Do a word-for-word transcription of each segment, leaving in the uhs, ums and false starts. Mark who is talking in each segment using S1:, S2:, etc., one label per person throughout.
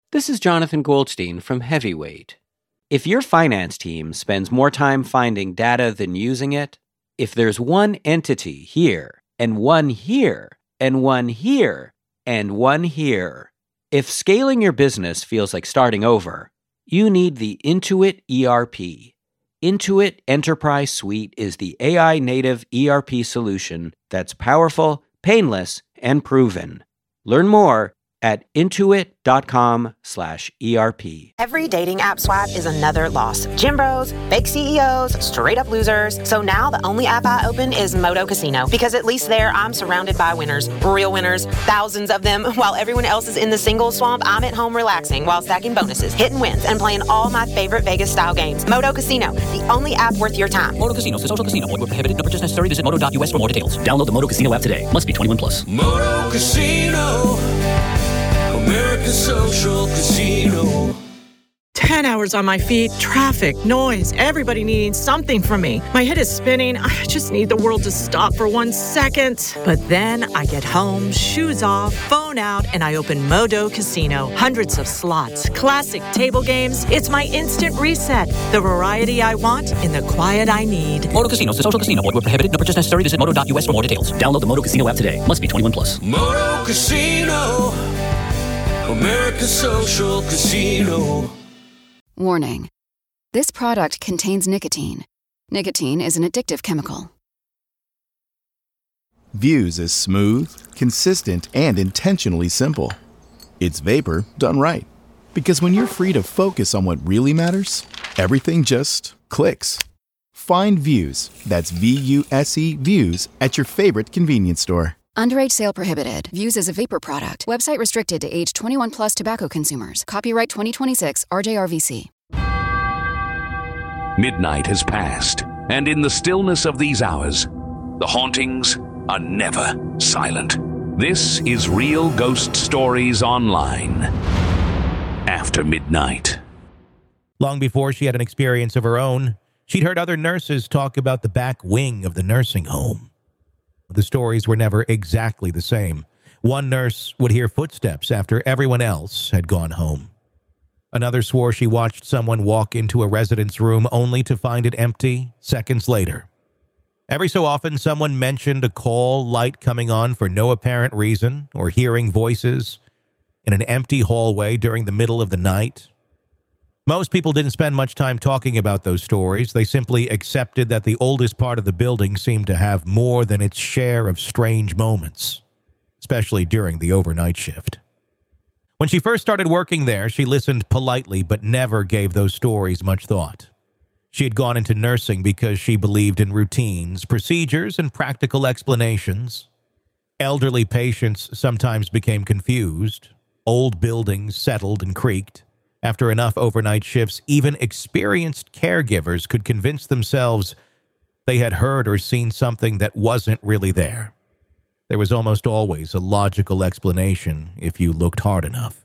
S1: This is Jonathan Goldstein from Heavyweight. If your finance team spends more time finding data than using it, if there's one entity here, and one here, and one here, and one here, if scaling your business feels like starting over, you need the Intuit E R P. Intuit Enterprise Suite is the A I-native E R P solution that's powerful, painless, and proven. Learn more at intuit.com slash ERP.
S2: Every dating app swipe is another loss. Gym bros, fake C E Os, straight up losers. So now the only app I open is Moto Casino, because at least there I'm surrounded by winners, real winners, thousands of them. While everyone else is in the single swamp, I'm at home relaxing while stacking bonuses, hitting wins, and playing all my favorite Vegas style games. Moto Casino, the only app worth your time.
S3: Moto Casino, the social casino. Void where prohibited. No purchase necessary. Visit moto dot U S for more details. Download the Moto Casino app today. Must be twenty-one plus.
S4: Moto Casino, American Social Casino.
S5: Ten hours on my feet, traffic, noise, everybody needing something from me. My head is spinning. I just need the world to stop for one second. But then I get home, shoes off, phone out, and I open Modo Casino. Hundreds of slots, classic table games. It's my instant reset. The variety I want in the quiet I need.
S3: Moto Casino, the social casino. Void where prohibited. No purchase necessary. Visit moto dot U S for more details. Download the Moto Casino app today. Must be twenty-one plus.
S4: Moto Casino, American Social Casino.
S6: Warning. This product contains nicotine. Nicotine is an addictive chemical.
S7: Views is smooth, consistent, and intentionally simple. It's vapor done right. Because when you're free to focus on what really matters, everything just clicks. Find Views, that's V U S E Views, at your favorite convenience store.
S6: Underage sale prohibited. Views as a vapor product. Website restricted to age twenty-one plus tobacco consumers. Copyright twenty twenty-six R J R V C.
S8: Midnight has passed, and in the stillness of these hours, the hauntings are never silent. This is Real Ghost Stories Online. After midnight.
S9: Long before she had an experience of her own, she'd heard other nurses talk about the back wing of the nursing home. The stories were never exactly the same. One nurse would hear footsteps after everyone else had gone home. Another swore she watched someone walk into a resident's room only to find it empty seconds later. Every so often, someone mentioned a call light coming on for no apparent reason, or hearing voices in an empty hallway during the middle of the night. Most people didn't spend much time talking about those stories. They simply accepted that the oldest part of the building seemed to have more than its share of strange moments, especially during the overnight shift. When she first started working there, she listened politely but never gave those stories much thought. She had gone into nursing because she believed in routines, procedures, and practical explanations. Elderly patients sometimes became confused. Old buildings settled and creaked. After enough overnight shifts, even experienced caregivers could convince themselves they had heard or seen something that wasn't really there. There was almost always a logical explanation if you looked hard enough.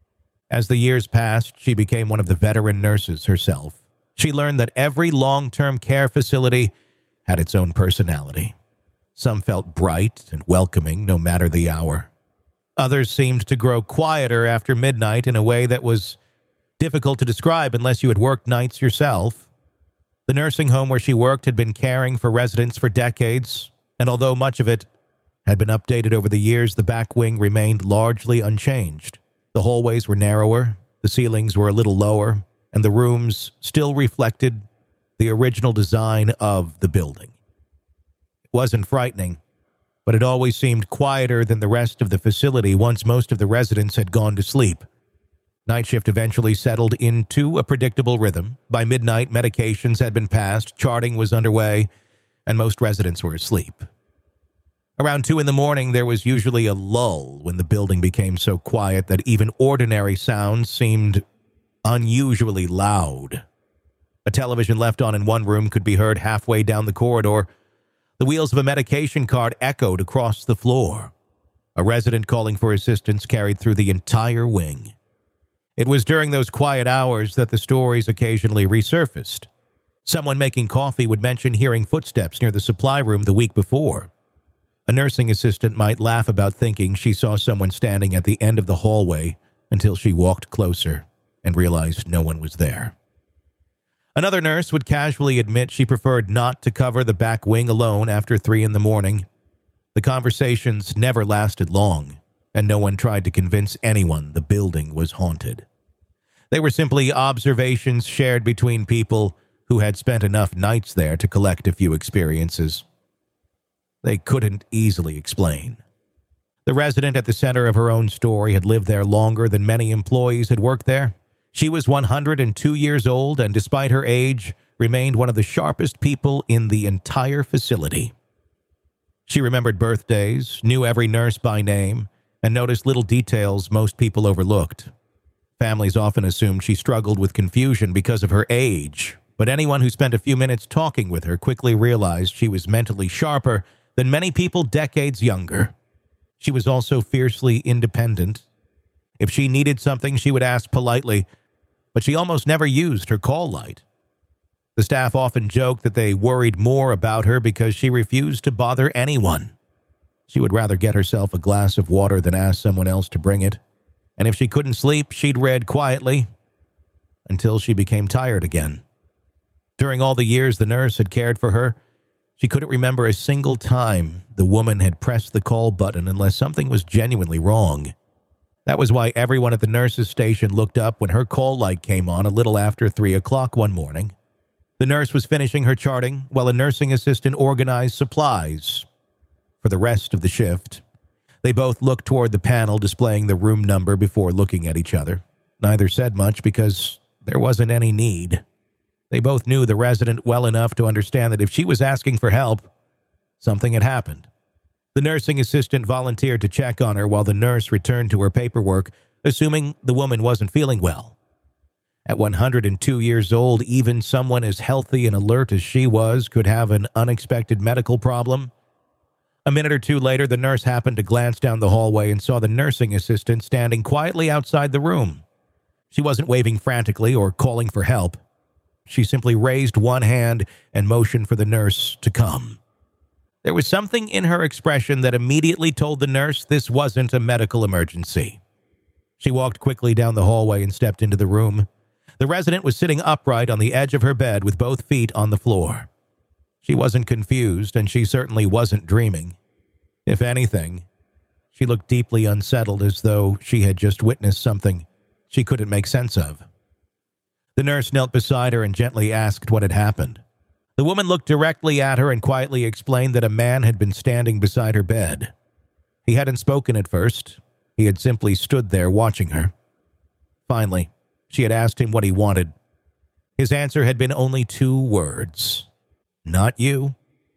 S9: As the years passed, she became one of the veteran nurses herself. She learned that every long-term care facility had its own personality. Some felt bright and welcoming no matter the hour. Others seemed to grow quieter after midnight in a way that was difficult to describe unless you had worked nights yourself. The nursing home where she worked had been caring for residents for decades, and although much of it had been updated over the years, the back wing remained largely unchanged. The hallways were narrower, the ceilings were a little lower, and the rooms still reflected the original design of the building. It wasn't frightening, but it always seemed quieter than the rest of the facility once most of the residents had gone to sleep. Night shift eventually settled into a predictable rhythm. By midnight, medications had been passed, charting was underway, and most residents were asleep. Around two in the morning, there was usually a lull when the building became so quiet that even ordinary sounds seemed unusually loud. A television left on in one room could be heard halfway down the corridor. The wheels of a medication cart echoed across the floor. A resident calling for assistance carried through the entire wing. It was during those quiet hours that the stories occasionally resurfaced. Someone making coffee would mention hearing footsteps near the supply room the week before. A nursing assistant might laugh about thinking she saw someone standing at the end of the hallway until she walked closer and realized no one was there. Another nurse would casually admit she preferred not to cover the back wing alone after three in the morning. The conversations never lasted long, and no one tried to convince anyone the building was haunted. They were simply observations shared between people who had spent enough nights there to collect a few experiences. They couldn't easily explain. The resident at the center of her own story had lived there longer than many employees had worked there. She was one hundred two years old and, despite her age, remained one of the sharpest people in the entire facility. She remembered birthdays, knew every nurse by name, and noticed little details most people overlooked. Families often assumed she struggled with confusion because of her age, but anyone who spent a few minutes talking with her quickly realized she was mentally sharper than many people decades younger. She was also fiercely independent. If she needed something, she would ask politely, but she almost never used her call light. The staff often joked that they worried more about her because she refused to bother anyone. She would rather get herself a glass of water than ask someone else to bring it. And if she couldn't sleep, she'd read quietly until she became tired again. During all the years the nurse had cared for her, she couldn't remember a single time the woman had pressed the call button unless something was genuinely wrong. That was why everyone at the nurse's station looked up when her call light came on a little after three o'clock one morning. The nurse was finishing her charting while a nursing assistant organized supplies for the rest of the shift. They both looked toward the panel displaying the room number before looking at each other. Neither said much because there wasn't any need. They both knew the resident well enough to understand that if she was asking for help, something had happened. The nursing assistant volunteered to check on her while the nurse returned to her paperwork, assuming the woman wasn't feeling well. At one hundred two years old, even someone as healthy and alert as she was could have an unexpected medical problem. A minute or two later, the nurse happened to glance down the hallway and saw the nursing assistant standing quietly outside the room. She wasn't waving frantically or calling for help. She simply raised one hand and motioned for the nurse to come. There was something in her expression that immediately told the nurse this wasn't a medical emergency. She walked quickly down the hallway and stepped into the room. The resident was sitting upright on the edge of her bed with both feet on the floor. She wasn't confused, and she certainly wasn't dreaming. If anything, she looked deeply unsettled, as though she had just witnessed something she couldn't make sense of. The nurse knelt beside her and gently asked what had happened. The woman looked directly at her and quietly explained that a man had been standing beside her bed. He hadn't spoken at first. He had simply stood there watching her. Finally, she had asked him what he wanted. His answer had been only two words. Not you.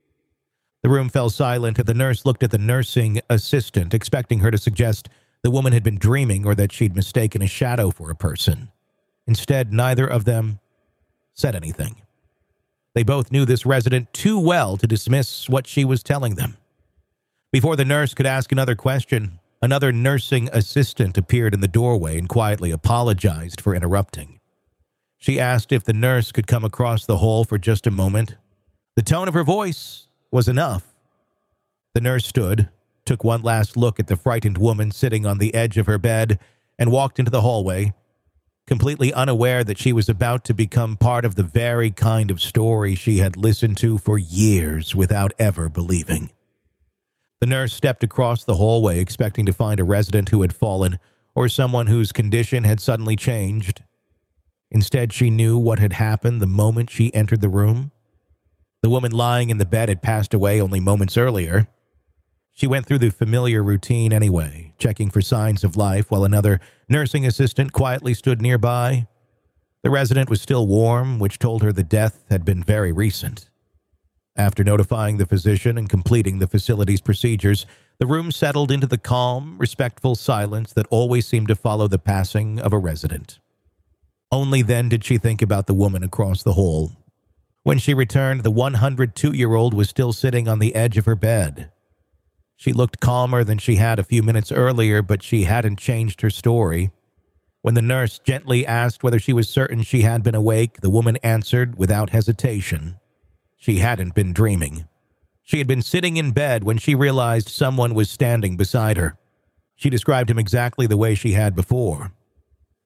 S9: The room fell silent, and the nurse looked at the nursing assistant, expecting her to suggest the woman had been dreaming or that she'd mistaken a shadow for a person. Instead, neither of them said anything. They both knew this resident too well to dismiss what she was telling them. Before the nurse could ask another question, another nursing assistant appeared in the doorway and quietly apologized for interrupting. She asked if the nurse could come across the hall for just a moment. The tone of her voice was enough. The nurse stood, took one last look at the frightened woman sitting on the edge of her bed, and walked into the hallway, completely unaware that she was about to become part of the very kind of story she had listened to for years without ever believing. The nurse stepped across the hallway, expecting to find a resident who had fallen or someone whose condition had suddenly changed. Instead, she knew what had happened the moment she entered the room. The woman lying in the bed had passed away only moments earlier. She went through the familiar routine anyway, checking for signs of life while another nursing assistant quietly stood nearby. The resident was still warm, which told her the death had been very recent. After notifying the physician and completing the facility's procedures, the room settled into the calm, respectful silence that always seemed to follow the passing of a resident. Only then did she think about the woman across the hall. When she returned, the one hundred two-year-old was still sitting on the edge of her bed. She looked calmer than she had a few minutes earlier, but she hadn't changed her story. When the nurse gently asked whether she was certain she had been awake, the woman answered without hesitation. She hadn't been dreaming. She had been sitting in bed when she realized someone was standing beside her. She described him exactly the way she had before.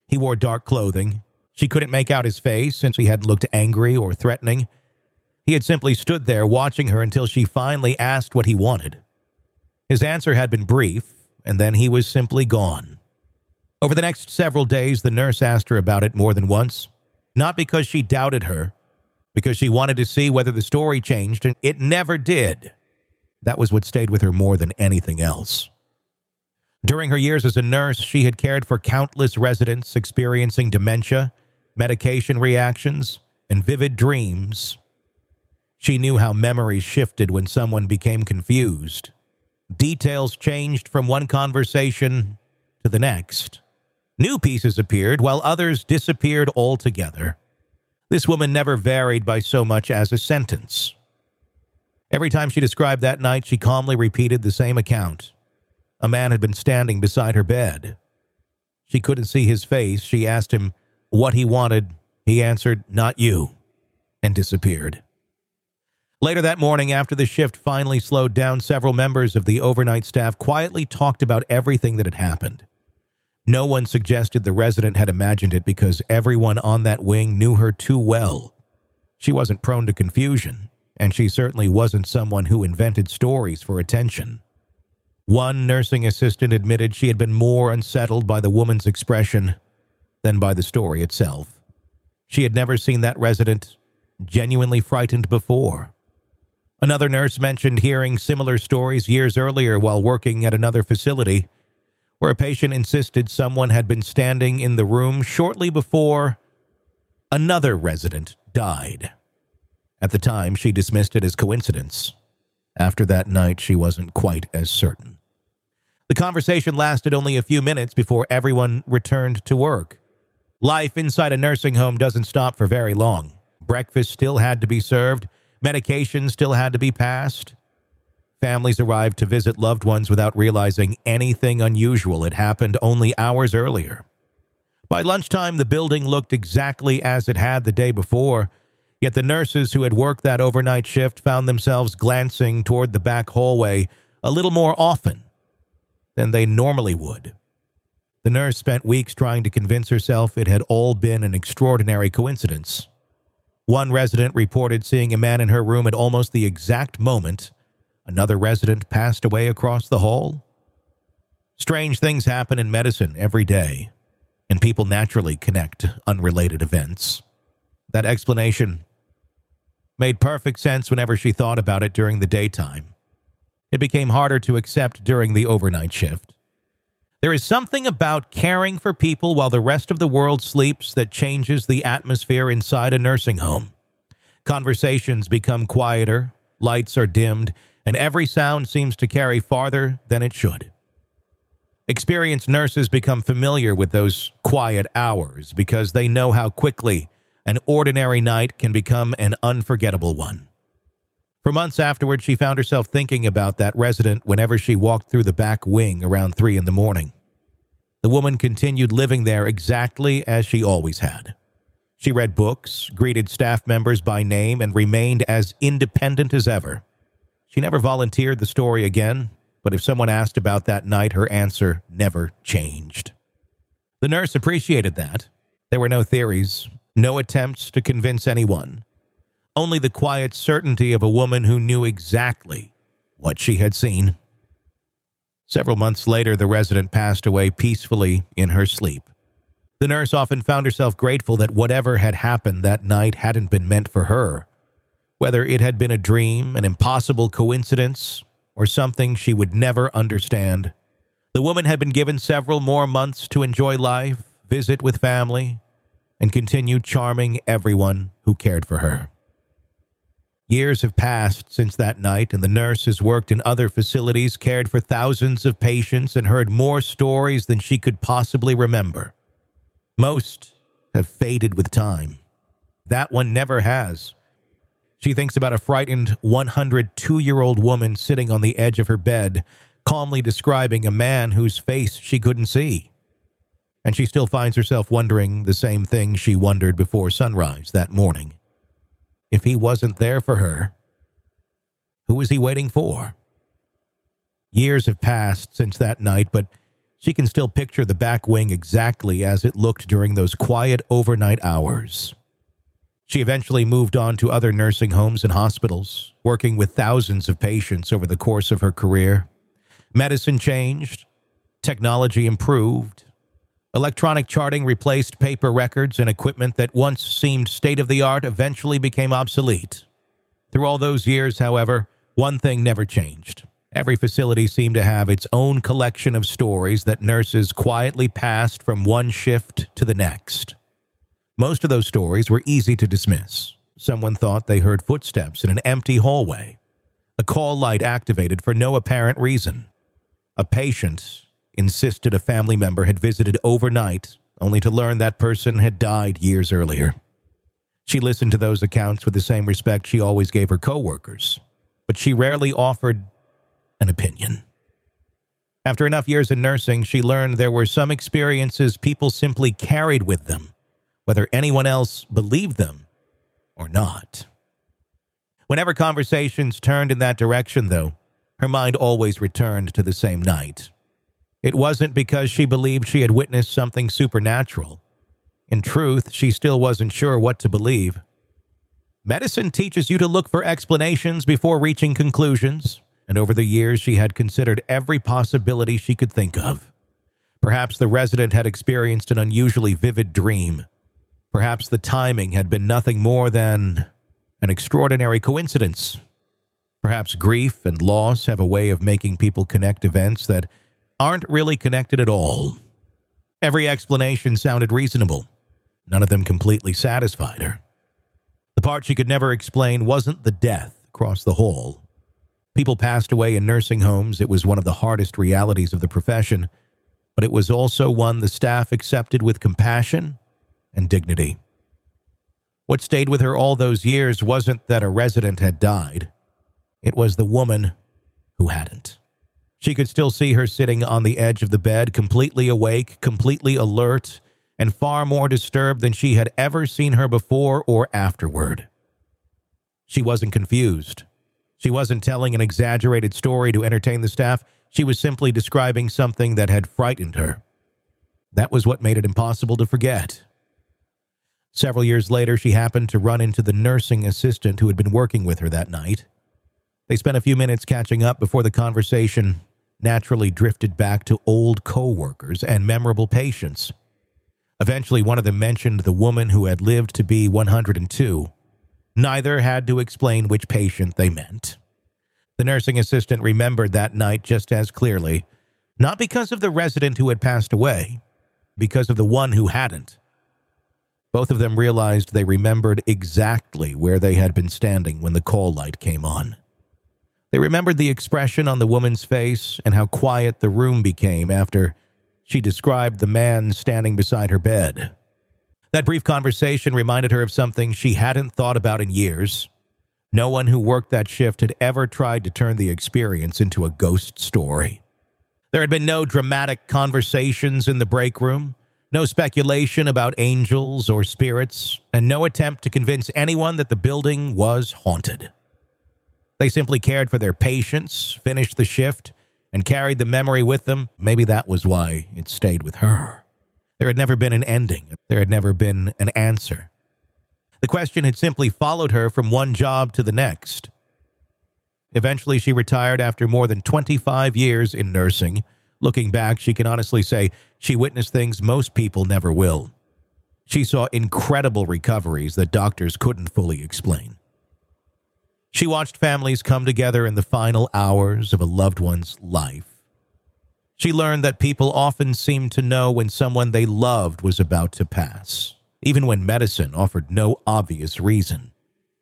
S9: He wore dark clothing. She couldn't make out his face since he hadn't looked angry or threatening. He had simply stood there watching her until she finally asked what he wanted. His answer had been brief, and then he was simply gone. Over the next several days, the nurse asked her about it more than once, not because she doubted her, because she wanted to see whether the story changed, and it never did. That was what stayed with her more than anything else. During her years as a nurse, she had cared for countless residents experiencing dementia, medication reactions, and vivid dreams. She knew how memories shifted when someone became confused. Details changed from one conversation to the next. New pieces appeared, while others disappeared altogether. This woman never varied by so much as a sentence. Every time she described that night, she calmly repeated the same account. A man had been standing beside her bed. She couldn't see his face. She asked him what he wanted. He answered, "Not you," and disappeared. Later that morning, after the shift finally slowed down, several members of the overnight staff quietly talked about everything that had happened. No one suggested the resident had imagined it because everyone on that wing knew her too well. She wasn't prone to confusion, and she certainly wasn't someone who invented stories for attention. One nursing assistant admitted she had been more unsettled by the woman's expression than by the story itself. She had never seen that resident genuinely frightened before. Another nurse mentioned hearing similar stories years earlier while working at another facility, where a patient insisted someone had been standing in the room shortly before another resident died. At the time, she dismissed it as coincidence. After that night, she wasn't quite as certain. The conversation lasted only a few minutes before everyone returned to work. Life inside a nursing home doesn't stop for very long. Breakfast still had to be served. Medication still had to be passed. Families arrived to visit loved ones without realizing anything unusual had happened only hours earlier. By lunchtime, the building looked exactly as it had the day before, yet the nurses who had worked that overnight shift found themselves glancing toward the back hallway a little more often than they normally would. The nurse spent weeks trying to convince herself it had all been an extraordinary coincidence. One resident reported seeing a man in her room at almost the exact moment another resident passed away across the hall. Strange things happen in medicine every day, and people naturally connect unrelated events. That explanation made perfect sense whenever she thought about it during the daytime. It became harder to accept during the overnight shift. There is something about caring for people while the rest of the world sleeps that changes the atmosphere inside a nursing home. Conversations become quieter, lights are dimmed, and every sound seems to carry farther than it should. Experienced nurses become familiar with those quiet hours because they know how quickly an ordinary night can become an unforgettable one. For months afterward, she found herself thinking about that resident whenever she walked through the back wing around three in the morning. The woman continued living there exactly as she always had. She read books, greeted staff members by name, and remained as independent as ever. She never volunteered the story again, but if someone asked about that night, her answer never changed. The nurse appreciated that. There were no theories, no attempts to convince anyone. Only the quiet certainty of a woman who knew exactly what she had seen. Several months later, the resident passed away peacefully in her sleep. The nurse often found herself grateful that whatever had happened that night hadn't been meant for her. Whether it had been a dream, an impossible coincidence, or something she would never understand, the woman had been given several more months to enjoy life, visit with family, and continue charming everyone who cared for her. Years have passed since that night, and the nurse has worked in other facilities, cared for thousands of patients, and heard more stories than she could possibly remember. Most have faded with time. That one never has. She thinks about a frightened one hundred two-year-old woman sitting on the edge of her bed, calmly describing a man whose face she couldn't see. And she still finds herself wondering the same thing she wondered before sunrise that morning. If he wasn't there for her, who was he waiting for? Years have passed since that night, but She can still picture the back wing exactly as it looked during those quiet overnight hours. She eventually moved on to other nursing homes and hospitals, working with thousands of patients over the course of her career. Medicine changed. Technology improved. Electronic charting replaced paper records, and equipment that once seemed state-of-the-art eventually became obsolete. Through all those years, however, one thing never changed. Every facility seemed to have its own collection of stories that nurses quietly passed from one shift to the next. Most of those stories were easy to dismiss. Someone thought they heard footsteps in an empty hallway. A call light activated for no apparent reason. A patient insisted a family member had visited overnight, only to learn that person had died years earlier. She listened to those accounts with the same respect she always gave her coworkers, but she rarely offered an opinion. After enough years in nursing, she learned there were some experiences people simply carried with them, whether anyone else believed them or not. Whenever conversations turned in that direction, though, her mind always returned to the same night. It wasn't because she believed she had witnessed something supernatural. In truth, she still wasn't sure what to believe. Medicine teaches you to look for explanations before reaching conclusions, and over the years she had considered every possibility she could think of. Perhaps the resident had experienced an unusually vivid dream. Perhaps the timing had been nothing more than an extraordinary coincidence. Perhaps grief and loss have a way of making people connect events that aren't really connected at all. Every explanation sounded reasonable. None of them completely satisfied her. The part she could never explain wasn't the death across the hall. People passed away in nursing homes. It was one of the hardest realities of the profession, but it was also one the staff accepted with compassion and dignity. What stayed with her all those years wasn't that a resident had died. It was the woman who hadn't. She could still see her sitting on the edge of the bed, completely awake, completely alert, and far more disturbed than she had ever seen her before or afterward. She wasn't confused. She wasn't telling an exaggerated story to entertain the staff. She was simply describing something that had frightened her. That was what made it impossible to forget. Several years later, she happened to run into the nursing assistant who had been working with her that night. They spent a few minutes catching up before the conversation naturally drifted back to old co-workers and memorable patients. Eventually, one of them mentioned the woman who had lived to be one hundred two. Neither had to explain which patient they meant. The nursing assistant remembered that night just as clearly, not because of the resident who had passed away, because of the one who hadn't. Both of them realized they remembered exactly where they had been standing when the call light came on. They remembered the expression on the woman's face and how quiet the room became after she described the man standing beside her bed. That brief conversation reminded her of something she hadn't thought about in years. No one who worked that shift had ever tried to turn the experience into a ghost story. There had been no dramatic conversations in the break room, no speculation about angels or spirits, and no attempt to convince anyone that the building was haunted. They simply cared for their patients, finished the shift, and carried the memory with them. Maybe that was why it stayed with her. There had never been an ending. There had never been an answer. The question had simply followed her from one job to the next. Eventually, she retired after more than twenty-five years in nursing. Looking back, she can honestly say she witnessed things most people never will. She saw incredible recoveries that doctors couldn't fully explain. She watched families come together in the final hours of a loved one's life. She learned that people often seemed to know when someone they loved was about to pass, even when medicine offered no obvious reason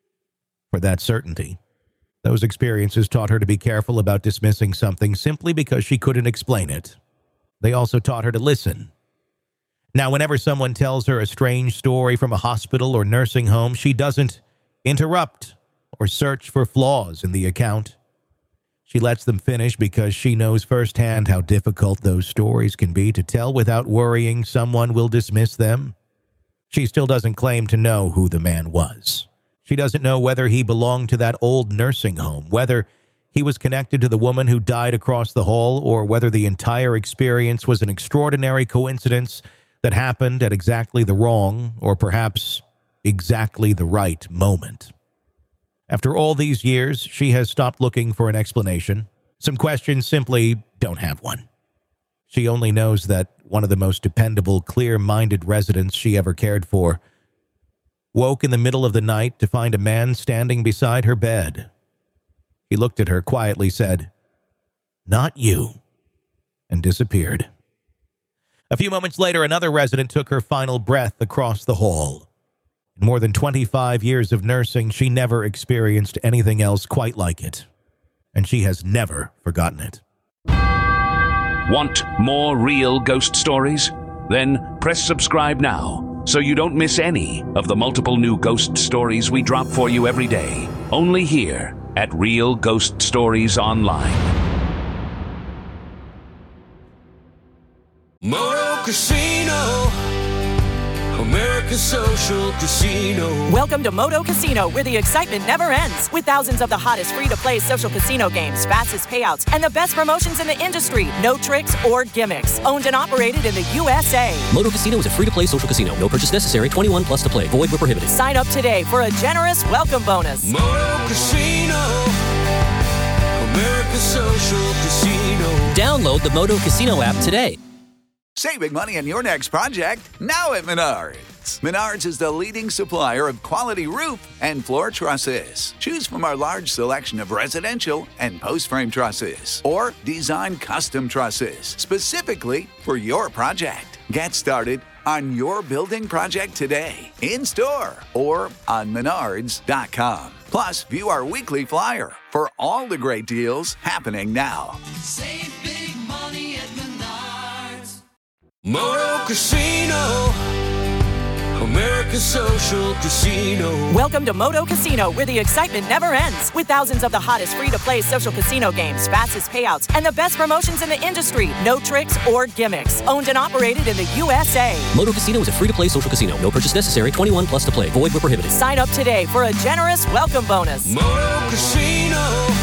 S9: for that certainty. Those experiences taught her to be careful about dismissing something simply because she couldn't explain it. They also taught her to listen. Now, whenever someone tells her a strange story from a hospital or nursing home, she doesn't interrupt or search for flaws in the account. She lets them finish because she knows firsthand how difficult those stories can be to tell without worrying someone will dismiss them. She still doesn't claim to know who the man was. She doesn't know whether he belonged to that old nursing home, whether he was connected to the woman who died across the hall, or whether the entire experience was an extraordinary coincidence that happened at exactly the wrong, or perhaps exactly the right moment. After all these years, she has stopped looking for an explanation. Some questions simply don't have one. She only knows that one of the most dependable, clear-minded residents she ever cared for woke in the middle of the night to find a man standing beside her bed. He looked at her, quietly said, "Not you," and disappeared. A few moments later, another resident took her final breath across the hall. In more than twenty-five years of nursing, she never experienced anything else quite like it, and she has never forgotten it.
S8: Want more real ghost stories? Then press subscribe now so you don't miss any of the multiple new ghost stories we drop for you every day, only here at Real Ghost Stories Online.
S4: Moto Casino, America's Social Casino.
S5: Welcome to Moto Casino, where the excitement never ends. With thousands of the hottest free-to-play social casino games, fastest payouts, and the best promotions in the industry. No tricks or gimmicks. Owned and operated in the U S A.
S3: Moto Casino is a free-to-play social casino. No purchase necessary. twenty-one plus to play. Void where prohibited.
S5: Sign up today for a generous welcome bonus.
S4: Moto Casino, America's Social Casino.
S3: Download the Moto Casino app today.
S10: Save big money on your next project, now at Menards. Menards is the leading supplier of quality roof and floor trusses. Choose from our large selection of residential and post-frame trusses, or design custom trusses specifically for your project. Get started on your building project today, in-store or on menards dot com. Plus, view our weekly flyer for all the great deals happening now.
S4: Save big money at Menards. Moto Casino, America's Social Casino.
S5: Welcome to Moto Casino, where the excitement never ends. With thousands of the hottest free-to-play social casino games, fastest payouts, and the best promotions in the industry. No tricks or gimmicks. Owned and operated in the U S A.
S3: Moto Casino is a free-to-play social casino. No purchase necessary. twenty-one plus to play. Void where prohibited.
S5: Sign up today for a generous welcome bonus.
S4: Moto Casino,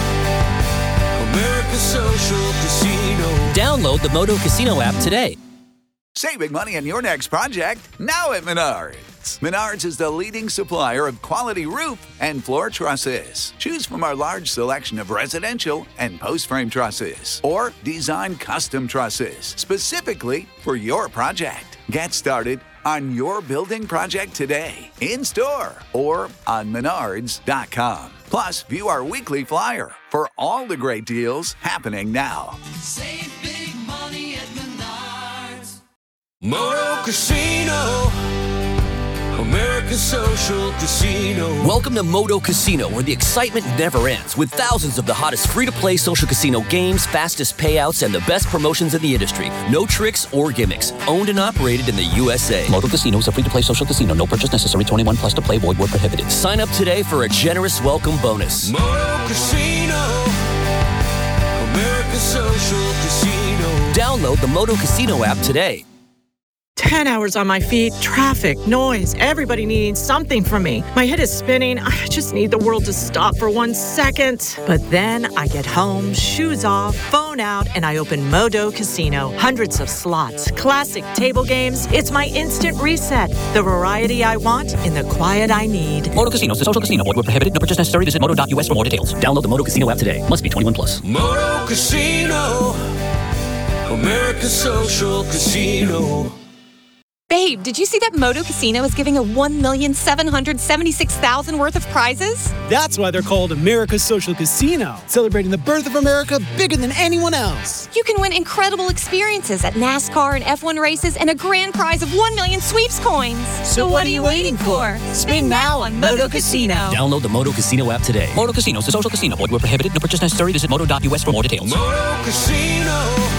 S4: America's Social Casino.
S3: Download the Moto Casino app today.
S10: Save big money on your next project, now at Menards. Menards is the leading supplier of quality roof and floor trusses. Choose from our large selection of residential and post-frame trusses, or design custom trusses specifically for your project. Get started on your building project today, in-store or on menards dot com. Plus, view our weekly flyer for all the great deals happening now.
S4: Save big money at Menards. Moto Casino, America's Social Casino.
S3: Welcome to Moto Casino, where the excitement never ends. With thousands of the hottest free-to-play social casino games, fastest payouts, and the best promotions in the industry. No tricks or gimmicks. Owned and operated in the U S A. Moto Casino is a free-to-play social casino. No purchase necessary. twenty-one plus to play. Void where prohibited. Sign up today for a generous welcome bonus.
S4: Moto Casino, America's Social Casino.
S3: Download the Moto Casino app today.
S5: Ten hours on my feet, traffic, noise, everybody needing something from me. My head is spinning. I just need the world to stop for one second. But then I get home, shoes off, phone out, and I open Moto Casino. Hundreds of slots, classic table games. It's my instant reset. The variety I want in the quiet I need.
S3: Moto Casino is a social casino. Void where prohibited. No purchase necessary. Visit moto dot U S for more details. Download the Moto Casino app today. Must be twenty-one plus.
S4: Moto Casino, America's Social Casino.
S11: Babe, did you see that Moto Casino is giving a one million seven hundred seventy-six thousand dollars worth of prizes?
S12: That's why they're called America's Social Casino, celebrating the birth of America bigger than anyone else.
S11: You can win incredible experiences at NASCAR and F one races and a grand prize of one million sweeps coins.
S12: So, so what, what are you waiting for? Spin now on Moto Casino.
S3: Download the Moto Casino app today. Moto Casino is a social casino. Void where prohibited. No purchase necessary. Visit moto dot U S for more details.
S4: Moto Casino,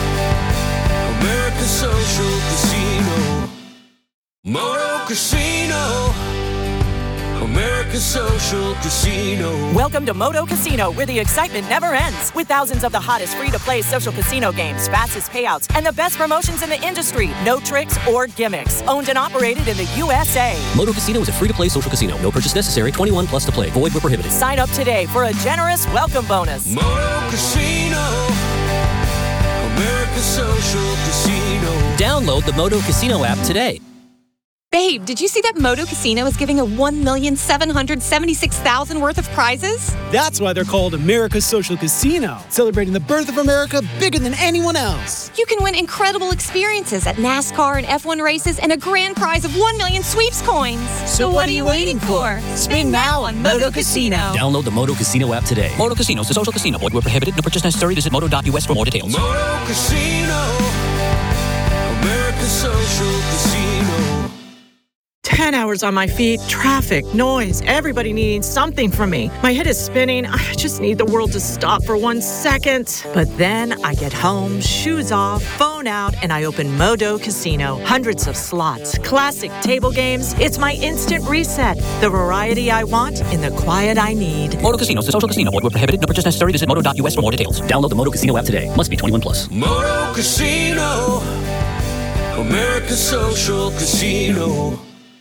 S4: America's Social Casino. Moto Casino, America's America Social Casino.
S5: Welcome to Moto Casino, where the excitement never ends. With thousands of the hottest free-to-play social casino games, fastest payouts, and the best promotions in the industry. No tricks or gimmicks. Owned and operated in the U S A.
S3: Moto Casino is a free-to-play social casino. No purchase necessary. twenty-one plus to play. Void where prohibited.
S5: Sign up today for a generous welcome bonus.
S4: Moto Casino. America Social Casino.
S3: Download the Moto Casino app today.
S11: Babe, did you see that Moto Casino is giving a one million seven hundred seventy-six thousand worth of prizes?
S12: That's why they're called America's Social Casino, celebrating the birth of America bigger than anyone else.
S11: You can win incredible experiences at NASCAR and F one races and a grand prize of one million sweeps coins.
S12: So what are you waiting for? Spin now on Moto Casino.
S3: Download the Moto Casino app today. Moto Casino is a social casino. Void where prohibited. No purchase necessary. Visit moto dot u s for more details.
S4: Moto Casino. America Social Casino.
S5: Ten hours on my feet, traffic, noise, everybody needing something from me. My head is spinning. I just need the world to stop for one second. But then I get home, shoes off, phone out, and I open Moto Casino. Hundreds of slots, classic table games. It's my instant reset. The variety I want in the quiet I need.
S3: Moto Casino is a social casino. Void where prohibited. No purchase necessary. Visit moto dot u s for more details. Download the Moto Casino app today. Must be twenty-one plus.
S4: Moto Casino. America Social Casino.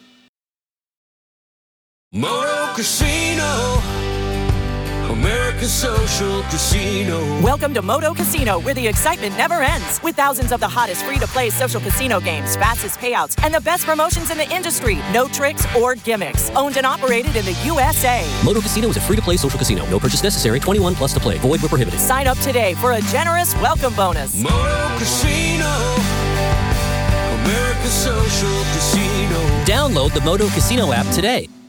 S4: Moto Casino. America Social Casino.
S5: Welcome to Moto Casino, where the excitement never ends. With thousands of the hottest free-to-play social casino games, fastest payouts, and the best promotions in the industry. No tricks or gimmicks. Owned and operated in the U S A.
S3: Moto Casino is a free-to-play social casino. No purchase necessary. twenty-one plus to play. Void where prohibited.
S5: Sign up today for a generous welcome bonus.
S4: Moto Casino. America Social Casino.
S3: Download the Moto Casino app today.